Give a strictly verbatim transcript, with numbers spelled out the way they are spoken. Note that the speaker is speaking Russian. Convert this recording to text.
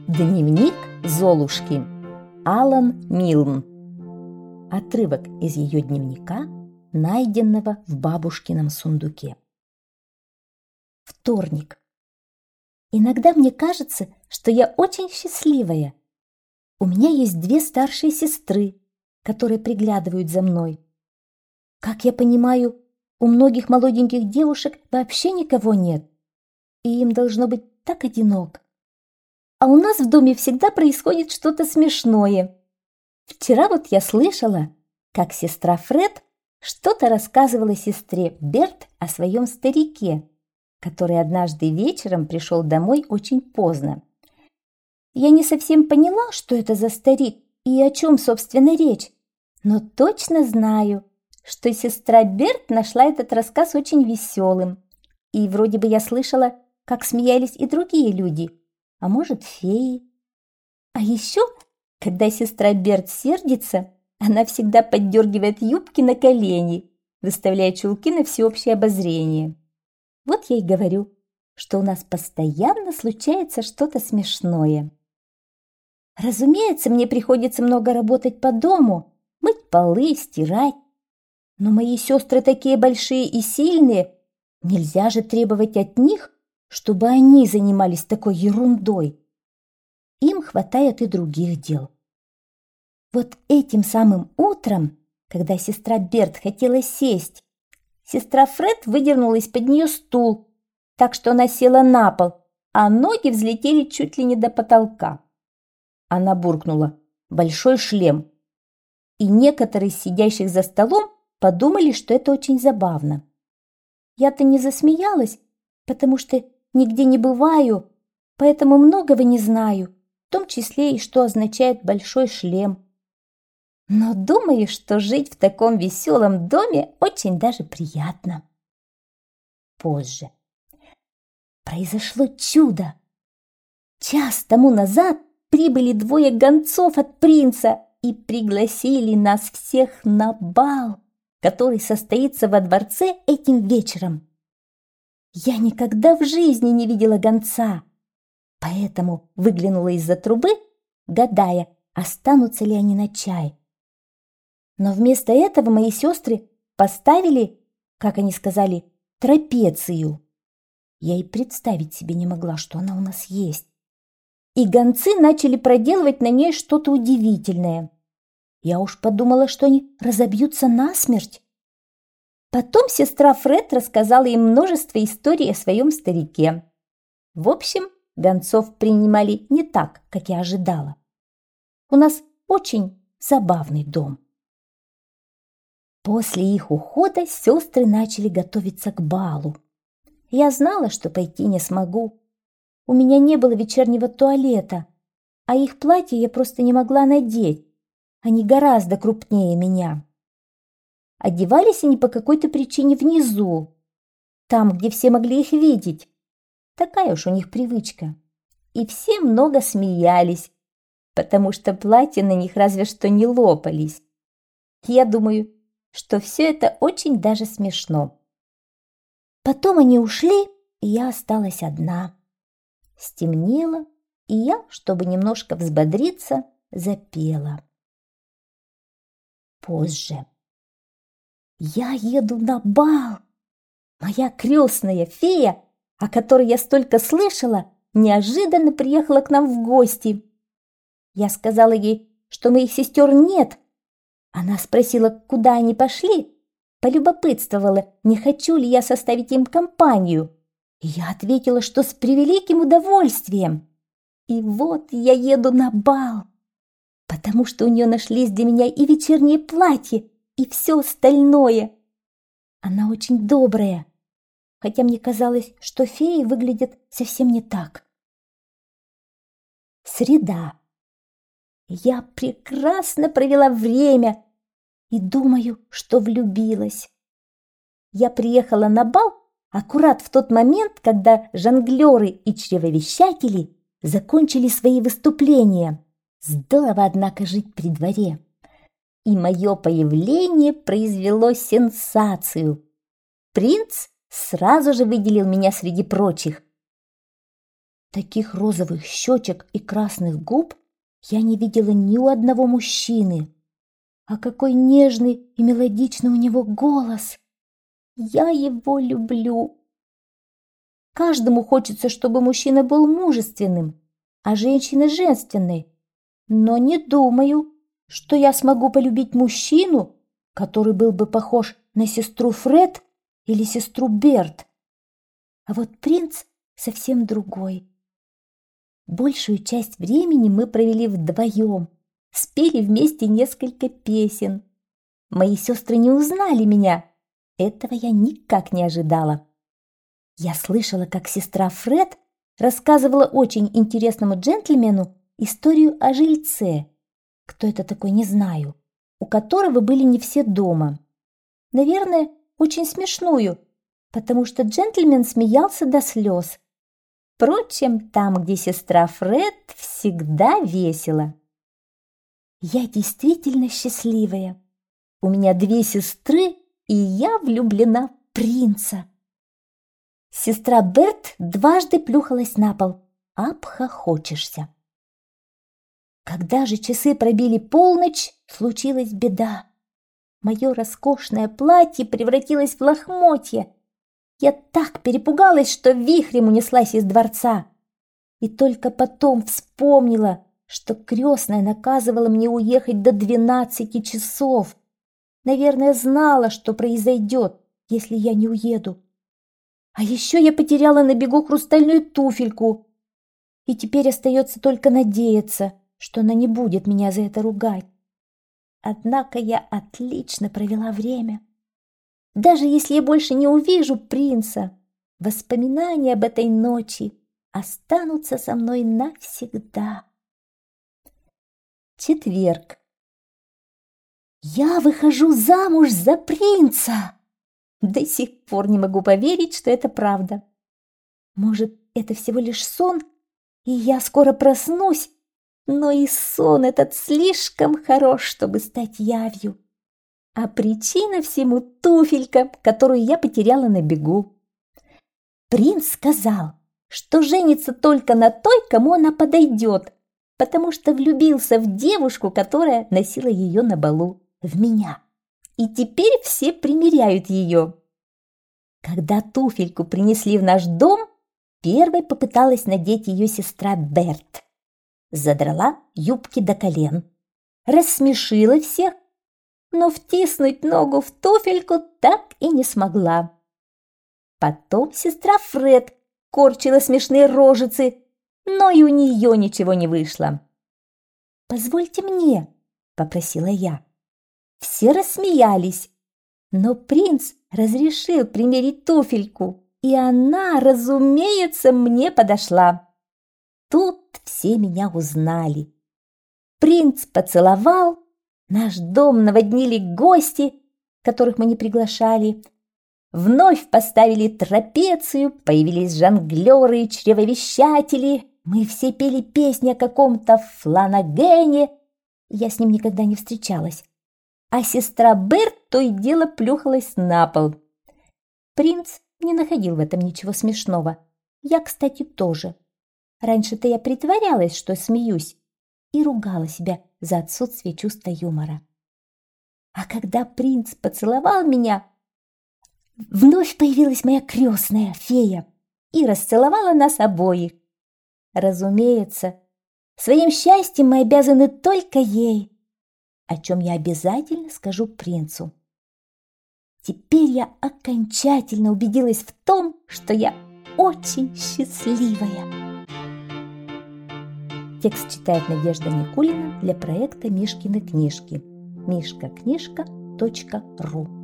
Дневник Золушки. Алан Милн. Отрывок из ее дневника, найденного в бабушкином сундуке. Вторник. Иногда мне кажется, что я очень счастливая. У меня есть две старшие сестры, которые приглядывают за мной. Как я понимаю, у многих молоденьких девушек вообще никого нет, и им должно быть так одиноко. А у нас в доме всегда происходит что-то смешное. Вчера вот я слышала, как сестра Фред что-то рассказывала сестре Берт о своем старике, который однажды вечером пришел домой очень поздно. Я не совсем поняла, что это за старик и о чем, собственно, речь, но точно знаю, что сестра Берт нашла этот рассказ очень веселым. И вроде бы я слышала, как смеялись и другие люди, а может, феи. А еще, когда сестра Берт сердится, она всегда поддергивает юбки на колени, выставляя чулки на всеобщее обозрение. Вот я и говорю, что у нас постоянно случается что-то смешное. Разумеется, мне приходится много работать по дому, мыть полы, стирать. Но мои сестры такие большие и сильные, нельзя же требовать от них, чтобы они занимались такой ерундой. Им хватает и других дел. Вот этим самым утром, когда сестра Берт хотела сесть, сестра Фред выдернула из-под нее стул, так что она села на пол, а ноги взлетели чуть ли не до потолка. Она буркнула: «Большой шлем!» И некоторые из сидящих за столом подумали, что это очень забавно. Я-то не засмеялась, потому что нигде не бываю, поэтому многого не знаю, в том числе и что означает большой шлем. Но думаю, что жить в таком веселом доме очень даже приятно. Позже. Произошло чудо. Час тому назад прибыли двое гонцов от принца и пригласили нас всех на бал, который состоится во дворце этим вечером. Я никогда в жизни не видела гонца, поэтому выглянула из-за трубы, гадая, останутся ли они на чай. Но вместо этого мои сестры поставили, как они сказали, трапецию. Я и представить себе не могла, что она у нас есть. И гонцы начали проделывать на ней что-то удивительное. Я уж подумала, что они разобьются насмерть. Потом сестра Фред рассказала им множество историй о своем старике. В общем, гонцов принимали не так, как я ожидала. У нас очень забавный дом. После их ухода сестры начали готовиться к балу. Я знала, что пойти не смогу. У меня не было вечернего туалета, а их платья я просто не могла надеть. Они гораздо крупнее меня. Одевались они по какой-то причине внизу, там, где все могли их видеть. Такая уж у них привычка. И все много смеялись, потому что платья на них разве что не лопались. Я думаю, что все это очень даже смешно. Потом они ушли, и я осталась одна. Стемнело, и я, чтобы немножко взбодриться, запела. Позже. Я еду на бал. Моя крестная фея, о которой я столько слышала, неожиданно приехала к нам в гости. Я сказала ей, что моих сестер нет. Она спросила, куда они пошли, полюбопытствовала, не хочу ли я составить им компанию. И я ответила, что с превеликим удовольствием. И вот я еду на бал, потому что у нее нашлись для меня и вечернее платье, и все остальное. Она очень добрая, хотя мне казалось, что феи выглядят совсем не так. Среда. Я прекрасно провела время и думаю, что влюбилась. Я приехала на бал аккурат в тот момент, когда жонглеры и чревовещатели закончили свои выступления. Здорово, однако, жить при дворе. И мое появление произвело сенсацию. Принц сразу же выделил меня среди прочих. Таких розовых щечек и красных губ я не видела ни у одного мужчины. А какой нежный и мелодичный у него голос! Я его люблю. Каждому хочется, чтобы мужчина был мужественным, а женщина женственной. Но не думаю, что я смогу полюбить мужчину, который был бы похож на сестру Фред или сестру Берт. А вот принц совсем другой. Большую часть времени мы провели вдвоем, спели вместе несколько песен. Мои сестры не узнали меня. Этого я никак не ожидала. Я слышала, как сестра Фред рассказывала очень интересному джентльмену историю о жильце. Кто это такой, не знаю, у которого были не все дома. Наверное, очень смешную, потому что джентльмен смеялся до слез. Впрочем, там, где сестра Фред, всегда весело. Я действительно счастливая. У меня две сестры, и я влюблена в принца. Сестра Берт дважды плюхалась на пол. Обхохочешься. Когда же часы пробили полночь, случилась беда. Мое роскошное платье превратилось в лохмотья. Я так перепугалась, что вихрем унеслась из дворца. И только потом вспомнила, что крестная наказывала мне уехать до двенадцати часов. Наверное, знала, что произойдет, если я не уеду. А еще я потеряла на бегу хрустальную туфельку. И теперь остается только надеяться, что она не будет меня за это ругать. Однако я отлично провела время. Даже если я больше не увижу принца, воспоминания об этой ночи останутся со мной навсегда. Четверг. Я выхожу замуж за принца! До сих пор не могу поверить, что это правда. Может, это всего лишь сон, и я скоро проснусь, но и сон этот слишком хорош, чтобы стать явью. А причина всему туфелька, которую я потеряла на бегу. Принц сказал, что женится только на той, кому она подойдет, потому что влюбился в девушку, которая носила ее на балу, в меня. И теперь все примеряют ее. Когда туфельку принесли в наш дом, первой попыталась надеть ее сестра Берт. Задрала юбки до колен, рассмешила всех, но втиснуть ногу в туфельку так и не смогла. Потом сестра Фред корчила смешные рожицы, но и у нее ничего не вышло. «Позвольте мне», — попросила я. Все рассмеялись, но принц разрешил примерить туфельку, и она, разумеется, мне подошла. Тут все меня узнали. Принц поцеловал, наш дом наводнили гости, которых мы не приглашали. Вновь поставили трапецию, появились жонглеры и чревовещатели. Мы все пели песни о каком-то Фланагене. Я с ним никогда не встречалась. А сестра Берт то и дело плюхалась на пол. Принц не находил в этом ничего смешного. Я, кстати, тоже. Раньше-то я притворялась, что смеюсь, и ругала себя за отсутствие чувства юмора. А когда принц поцеловал меня, вновь появилась моя крестная фея и расцеловала нас обоих. Разумеется, своим счастьем мы обязаны только ей, о чем я обязательно скажу принцу. Теперь я окончательно убедилась в том, что я очень счастливая. Текст читает Надежда Никулина для проекта Мишкины книжки. мишка книжка точка ру